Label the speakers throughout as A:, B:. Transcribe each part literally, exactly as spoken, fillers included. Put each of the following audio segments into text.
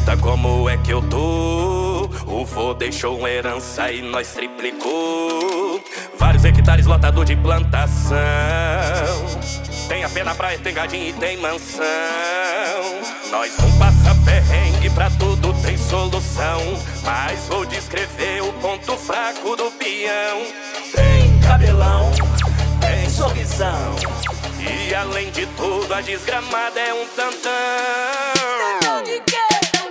A: pergunta como é que eu tô. O vô deixou uma herança e nós triplicou. Vários hectares lotado de plantação. Tem a pé na praia, tem gadinho e tem mansão. Nós não passa perrengue, pra tudo tem solução. Mas vou descrever o ponto fraco do peão. Tem cabelão, tem sorrisão. E além de tudo a desgramada é um tantão.
B: Tantão de quê?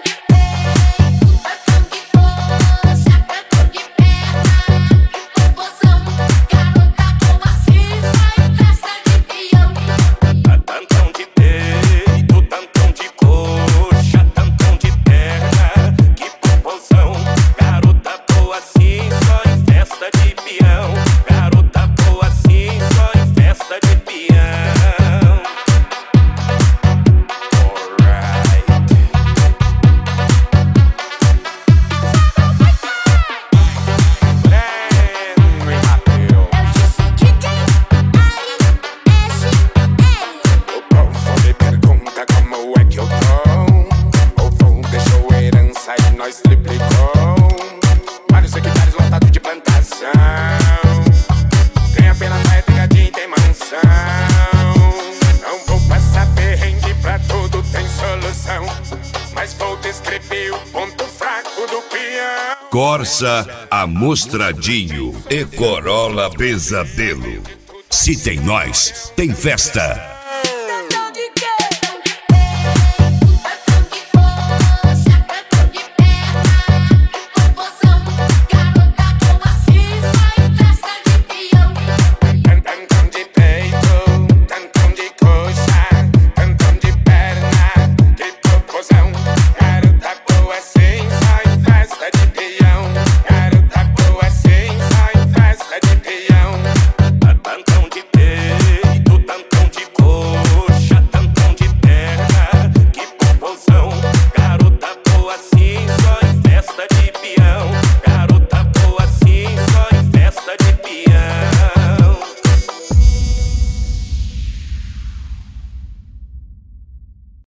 C: Nós triplicou. Vários hectares lotados de plantação. Tem a pena praia, tem gadinho, tem mansão. Não vou passar perrengue, pra tudo tem solução. Mas vou descrever o ponto fraco do peão.
D: Corsa Amostradinho e Corolla Pesadelo. Se tem nós, tem festa.